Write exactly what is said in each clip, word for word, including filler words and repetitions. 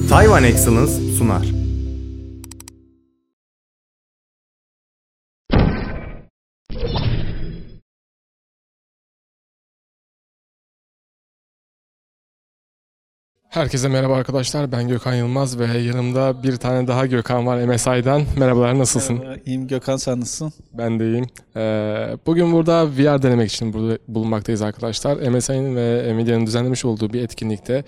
Taiwan Excellence sunar. Herkese merhaba arkadaşlar, ben Gökhan Yılmaz ve yanımda bir tane daha Gökhan var M S I'dan. Merhabalar, nasılsın? Merhaba, iyiyim Gökhan, sen nasılsın? Ben de iyiyim. Ee, bugün burada V R denemek için burada bulunmaktayız arkadaşlar. M S I'nin ve Nvidia'nın düzenlemiş olduğu bir etkinlikte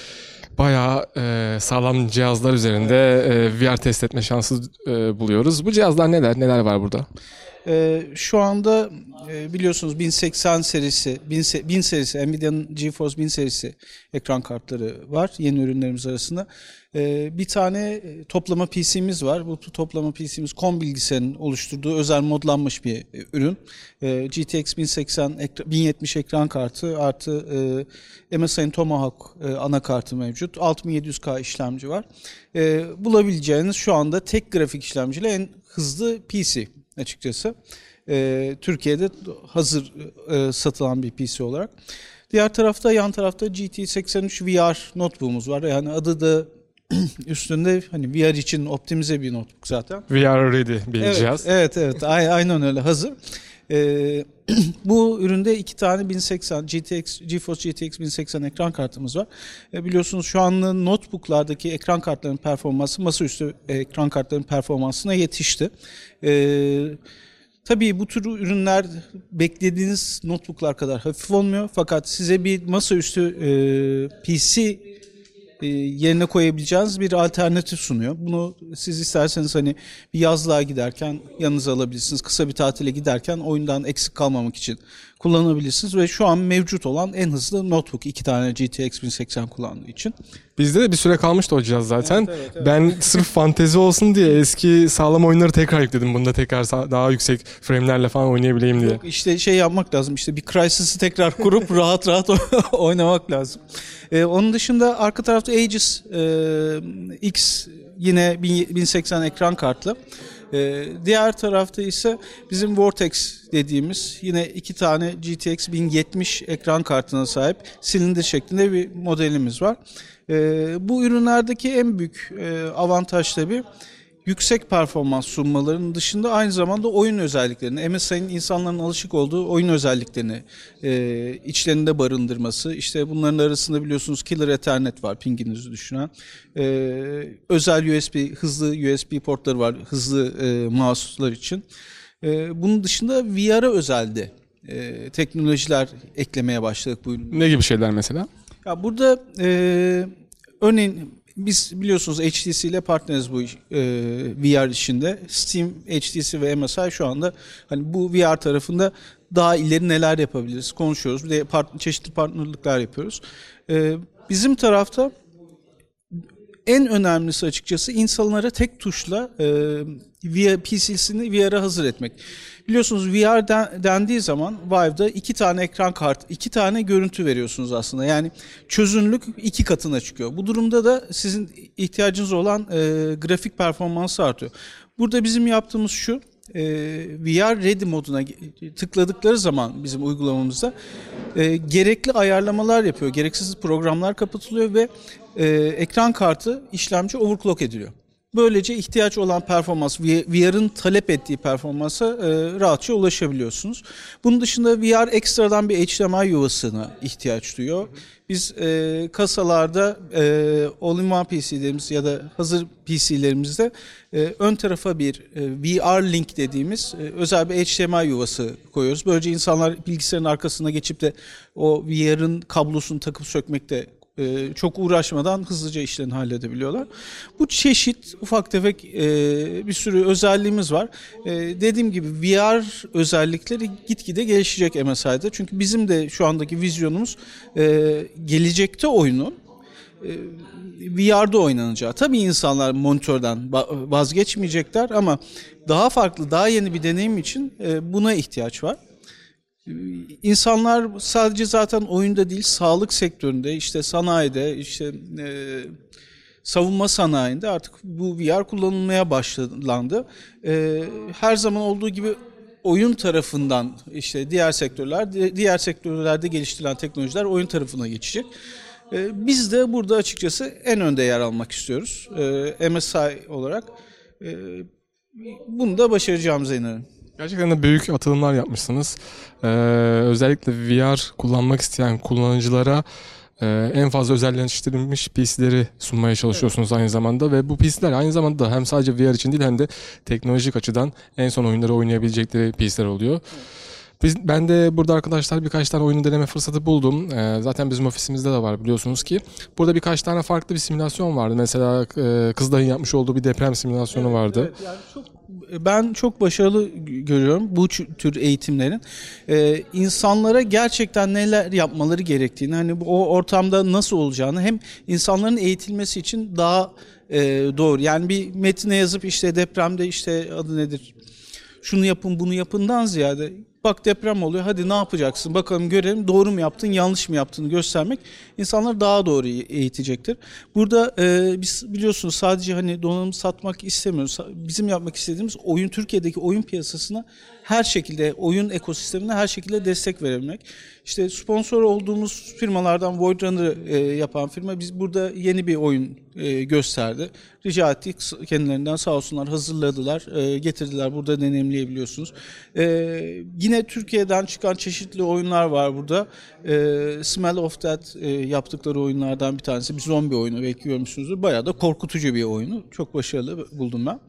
bayağı e, sağlam cihazlar üzerinde e, V R test etme şansı e, buluyoruz. Bu cihazlar neler, neler var burada? Ee, şu anda e, biliyorsunuz bin seksen serisi, bin serisi, Nvidia'nın GeForce bin serisi ekran kartları var yeni ürünlerimiz arasında. Ee, bir tane toplama P C'miz var. Bu toplama P C'miz Kom bilgisayarın oluşturduğu özel modlanmış bir ürün. Ee, G T X bin seksen, bin yetmiş ekran kartı artı e, M S I'nin Tomahawk e, anakartı mevcut. altı bin yedi yüz K işlemci var. E, bulabileceğiniz şu anda tek grafik işlemciyle en hızlı P C. Açıkçası e, Türkiye'de hazır e, satılan bir P C olarak. Diğer tarafta, yan tarafta G T seksen üç V R notebook'umuz var. Yani adı da üstünde, hani V R için optimize bir notebook zaten. V R ready bir evet, cihaz. Evet, evet, aynen öyle, hazır. E, bu üründe iki tane bin seksen G T X, GeForce G T X bin seksen ekran kartımız var. E, biliyorsunuz şu an notebooklardaki ekran kartlarının performansı masaüstü ekran kartlarının performansına yetişti. E, tabii bu tür ürünler beklediğiniz notebooklar kadar hafif olmuyor. Fakat size bir masaüstü e, P C e, yerine koyabileceğiniz bir alternatif sunuyor. Bunu siz isterseniz hani bir yazlığa giderken yanınıza alabilirsiniz. Kısa bir tatile giderken oyundan eksik kalmamak için kullanabilirsiniz ve şu an mevcut olan en hızlı notebook, iki tane G T X bin seksen kullandığı için. Bizde de bir süre kalmıştı o cihaz zaten. Evet, evet, evet. Ben sırf fantezi olsun diye eski sağlam oyunları tekrar yükledim. Bunda tekrar daha yüksek frame'lerle falan oynayabileyim diye. Yok, işte şey yapmak lazım, işte bir Crysis'i tekrar kurup rahat rahat oynamak lazım. Ee, onun dışında arka tarafta Aegis e, X yine bin seksen ekran kartlı. Ee, diğer tarafta ise bizim Vortex dediğimiz yine iki tane G T X bin yetmiş ekran kartına sahip silindir şeklinde bir modelimiz var. Ee, bu ürünlerdeki en büyük e, avantaj tabii yüksek performans sunmalarının dışında aynı zamanda oyun özelliklerini, M S I'nin insanların alışık olduğu oyun özelliklerini e, içlerinde barındırması. İşte bunların arasında biliyorsunuz Killer Ethernet var, pinginizi düşüren. E, özel U S B, hızlı U S B portları var, hızlı e, mouse'lar için. E, bunun dışında V R'a özel de e, teknolojiler eklemeye başladık bu üründe. Ne gibi şeyler mesela? Ya burada e, örneğin biz biliyorsunuz H T C ile partneriz bu e, V R işinde. Steam, H T C ve M S I şu anda hani bu V R tarafında daha ileri neler yapabiliriz konuşuyoruz. Bir de part, çeşitli partnerlikler yapıyoruz. E, bizim tarafta en önemlisi açıkçası insanlara tek tuşla e, V R P C'sini V R'a hazır etmek. Biliyorsunuz V R den, dendiği zaman Vive'da iki tane ekran kartı, iki tane görüntü veriyorsunuz aslında. Yani çözünürlük iki katına çıkıyor. Bu durumda da sizin ihtiyacınız olan e, grafik performansı artıyor. Burada bizim yaptığımız şu, e, V R Ready moduna tıkladıkları zaman bizim uygulamamızda e, gerekli ayarlamalar yapıyor. Gereksiz programlar kapatılıyor ve e, ekran kartı işlemci overclock ediliyor. Böylece ihtiyaç olan performans, V R'ın talep ettiği performansa e, rahatça ulaşabiliyorsunuz. Bunun dışında V R ekstradan bir H D M I yuvasına ihtiyaç duyuyor. Biz e, kasalarda e, all-in-one P C'lerimiz ya da hazır P C'lerimizde e, ön tarafa bir e, V R Link dediğimiz e, özel bir H D M I yuvası koyuyoruz. Böylece insanlar bilgisayarın arkasına geçip de o V R'ın kablosunu takıp sökmekte Ee, çok uğraşmadan hızlıca işlerini halledebiliyorlar. Bu çeşit ufak tefek e, bir sürü özelliğimiz var. E, dediğim gibi V R özellikleri gitgide gelişecek M S I'de. Çünkü bizim de şu andaki vizyonumuz e, gelecekte oyunun e, V R'da oynanacağı. Tabii insanlar monitörden vazgeçmeyecekler ama daha farklı, daha yeni bir deneyim için e, buna ihtiyaç var. İnsanlar sadece zaten oyunda değil, sağlık sektöründe, işte sanayide, işte e, savunma sanayinde artık bu V R kullanılmaya başlandı. E, her zaman olduğu gibi oyun tarafından işte diğer sektörler, diğer sektörlerde geliştirilen teknolojiler oyun tarafına geçecek. E, biz de burada açıkçası en önde yer almak istiyoruz. E, M S I olarak. E, bunu da başaracağımıza inanıyorum. Gerçekten de büyük atılımlar yapmışsınız. Ee, özellikle V R kullanmak isteyen kullanıcılara e, en fazla özelleştirilmiş P C'leri sunmaya çalışıyorsunuz aynı zamanda ve bu P C'ler aynı zamanda da hem sadece V R için değil hem de teknolojik açıdan en son oyunları oynayabilecekleri P C'ler oluyor. Biz, ben de burada arkadaşlar birkaç tane oyunu deneme fırsatı buldum. Ee, zaten bizim ofisimizde de var biliyorsunuz ki. Burada birkaç tane farklı bir simülasyon vardı. Mesela e, Kızılay'ın yapmış olduğu bir deprem simülasyonu Evet, vardı. evet, yani çok, ben çok başarılı görüyorum bu tür eğitimlerin. Ee, insanlara gerçekten neler yapmaları gerektiğini, hani o ortamda nasıl olacağını, hem insanların eğitilmesi için daha e, doğru. Yani bir metne yazıp işte depremde işte adı nedir, şunu yapın bunu yapından ziyade, bak deprem oluyor, hadi ne yapacaksın bakalım görelim, doğru mu yaptın yanlış mı yaptığını göstermek insanları daha doğru eğitecektir. Burada e, biz biliyorsunuz sadece hani donanım satmak istemiyoruz. Bizim yapmak istediğimiz oyun, Türkiye'deki oyun piyasasına her şekilde, oyun ekosistemine her şekilde destek verebilmek. İşte sponsor olduğumuz firmalardan Void Runner'ı e, yapan firma biz burada yeni bir oyun e, gösterdi. Rica ettik kendilerinden, sağ olsunlar hazırladılar, e, getirdiler, burada deneyimleyebiliyorsunuz. E, yine Türkiye'den çıkan çeşitli oyunlar var burada. E, Smell of Death e, yaptıkları oyunlardan bir tanesi. Bir zombi oyunu, belki görmüşsünüzdür. Bayağı da korkutucu bir oyunu. Çok başarılı buldum ben.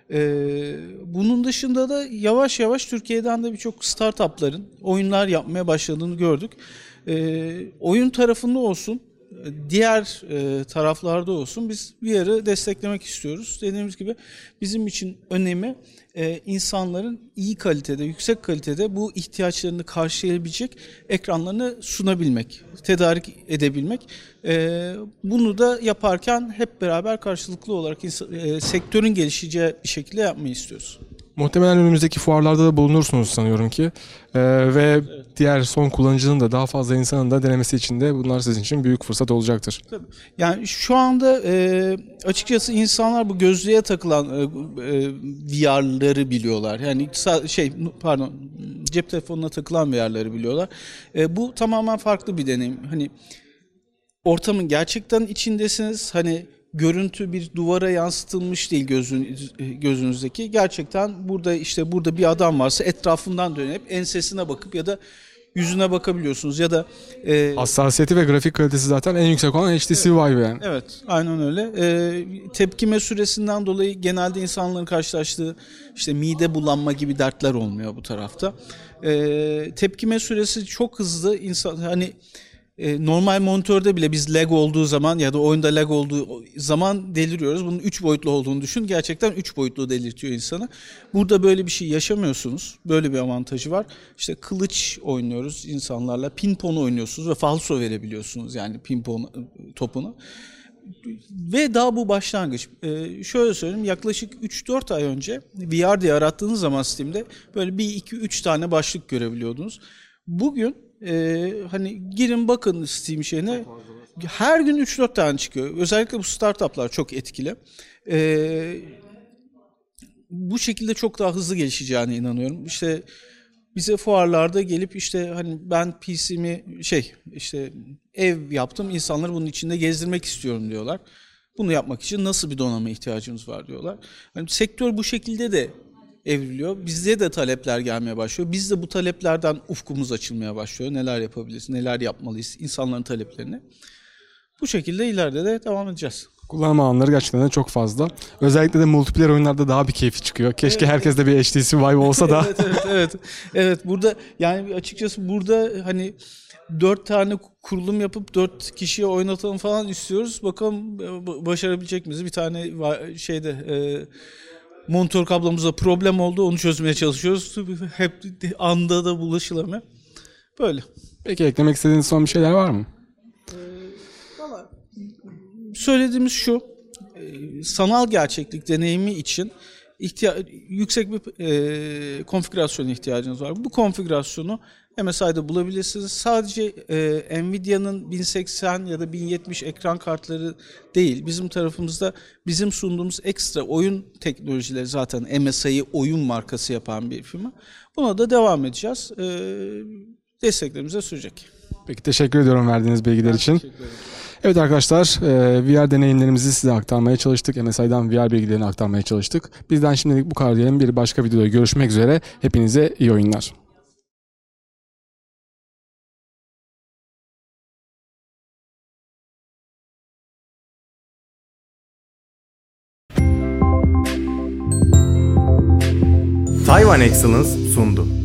Ee, bunun dışında da yavaş yavaş Türkiye'den de birçok startupların oyunlar yapmaya başladığını gördük. Ee, oyun tarafında olsun, diğer e, taraflarda olsun biz bir yere desteklemek istiyoruz. Dediğimiz gibi bizim için önemi e, insanların iyi kalitede, yüksek kalitede bu ihtiyaçlarını karşılayabilecek ekranlarını sunabilmek, tedarik edebilmek. E, bunu da yaparken hep beraber karşılıklı olarak insan, e, sektörün gelişeceği bir şekilde yapmayı istiyoruz. Muhtemelen önümüzdeki fuarlarda da bulunursunuz sanıyorum ki. Ee, ve evet. Diğer son kullanıcının da daha fazla insanın da denemesi için de bunlar sizin için büyük fırsat olacaktır. Tabii. Yani şu anda e, açıkçası insanlar bu gözlüğe takılan e, e, V R'ları biliyorlar. Yani şey pardon cep telefonuna takılan V R'ları biliyorlar. E, bu tamamen farklı bir deneyim. Hani ortamın gerçekten içindesiniz. Hani görüntü bir duvara yansıtılmış değil gözünüz, gözünüzdeki. Gerçekten burada işte burada bir adam varsa etrafından dönüp ensesine bakıp ya da yüzüne bakabiliyorsunuz ya da e, hassasiyeti ve grafik kalitesi zaten en yüksek olan H T C evet, Vive yani. Evet, aynen öyle. E, tepkime süresinden dolayı genelde insanların karşılaştığı işte mide bulanma gibi dertler olmuyor bu tarafta. E, tepkime süresi çok hızlı. İnsan hani normal monitörde bile biz lag olduğu zaman ya da oyunda lag olduğu zaman deliriyoruz. Bunun üç boyutlu olduğunu düşün. Gerçekten üç boyutlu delirtiyor insanı. Burada böyle bir şey yaşamıyorsunuz. Böyle bir avantajı var. İşte kılıç oynuyoruz insanlarla. Ping-pong oynuyorsunuz ve falso verebiliyorsunuz yani ping-pong topunu. Ve daha bu başlangıç. Ee, şöyle söyleyeyim, yaklaşık üç dört ay önce V R diye arattığınız zaman Steam'de böyle bir iki üç tane başlık görebiliyordunuz. Bugün Ee, hani girin bakın Steam şeyine, her gün üç dört tane çıkıyor. Özellikle bu startuplar çok etkili. Ee, bu şekilde çok daha hızlı gelişeceğine inanıyorum. İşte bize fuarlarda gelip işte hani ben P C'mi şey işte ev yaptım, insanları bunun içinde gezdirmek istiyorum diyorlar. Bunu yapmak için nasıl bir donanıma ihtiyacımız var diyorlar. Hani sektör bu şekilde de evriliyor. Bizde de talepler gelmeye başlıyor. Biz de bu taleplerden ufkumuz açılmaya başlıyor. Neler yapabiliriz, neler yapmalıyız insanların taleplerini. Bu şekilde ileride de devam edeceğiz. Kullanım alanları gerçekten de çok fazla. Özellikle de multiplayer oyunlarda daha bir keyfi çıkıyor. Keşke evet, herkeste bir H T C Vive olsa da. evet, evet, evet. Evet, burada yani açıkçası burada hani dört tane kurulum yapıp dört kişiye oynatalım falan istiyoruz. Bakalım başarabilecek miyiz? Bir tane şeyde e, monitör kablomuzda problem oldu. Onu çözmeye çalışıyoruz. Hep anda da bulaşılamıyor. Böyle. Peki eklemek istediğiniz son bir şeyler var mı? Ee, valla söylediğimiz şu. E, sanal gerçeklik deneyimi için ihtiya- yüksek bir e, konfigürasyon ihtiyacınız var. Bu konfigürasyonu M S I'da bulabilirsiniz. Sadece e, Nvidia'nın bin seksen ya da bin yetmiş ekran kartları değil. Bizim tarafımızda bizim sunduğumuz ekstra oyun teknolojileri, zaten M S I'yi oyun markası yapan bir firma. Buna da devam edeceğiz. E, desteklerimize sürecek. Peki teşekkür ediyorum verdiğiniz bilgiler ben için. Evet arkadaşlar, e, V R deneyimlerimizi size aktarmaya çalıştık. M S I'dan V R bilgilerini aktarmaya çalıştık. Bizden şimdilik bu kadar diyelim. Bir başka videoda görüşmek üzere. Hepinize iyi oyunlar. Taiwan Excellence sundu.